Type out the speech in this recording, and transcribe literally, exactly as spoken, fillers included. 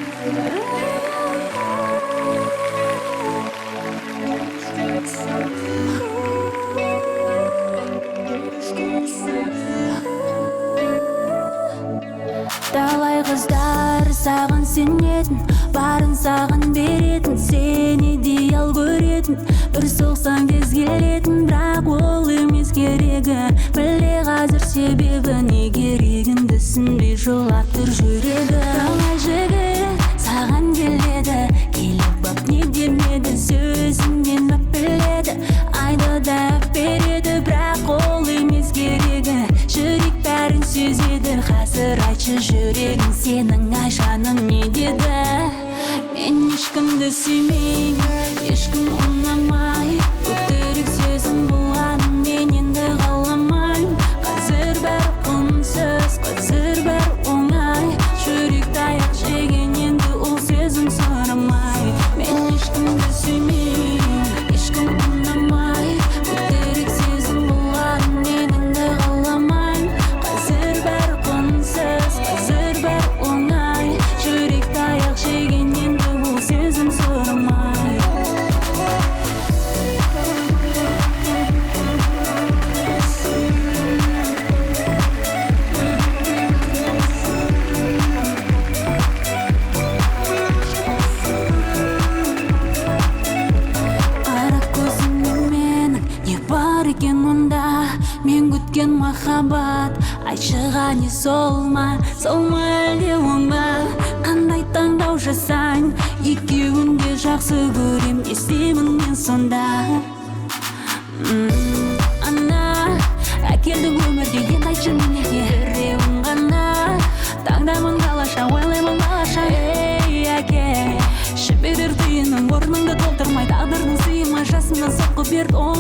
Талай қыздар саған сенетін, барын саған беретін, сені идеал көретін, бір соқсаң тез келетін, бірақ ол емес керегі. Біле қазір себебі не керегін түсінбей жылап тұр жүрегі. Талай жігіт саған келеді, келіп бап не демеді, сөзіңнен бап біледі, айды да береді, бірақ ол емес керегі. Жүрек бәрін сезеді, қазір айтшы жүрегің сенің айшаның не деді. Мен ешкімді сүймеймін, ешкім ұнамай, өтірік сөзім болғанын мен енді қаламайм. Қазір бәрі құнсыз, қазір бәрі оңай, жүрек таяқ жеген енді ол сезім сұрамай. Мен ешкімді сүймеймін, ешкім ұнамай, өтірік сөзім болғанын мен енді қаламайм. Қазір бәрі құнсыз, қазір бәрі оңай, жүрек таяқ жеген енді ол сезім сұрамай. Қара көзіңмен менің не бар екен мұнда, мен күткен махаббат, айтшыға не сол ма, сол ма әлде оң ба? Қандай таңдау жасайын, екеуін де жақсы көрем, не істеймін мен сонда? М, Ана әкелдің өмірге, енді айтшы мен неге біреуін ғана таңдаймын қалаша, ойлаймын балаша. Ей әке, жіберер түйіннің орныңды толтырмай, тағдырдың сыймай, жасымнан соққы берді.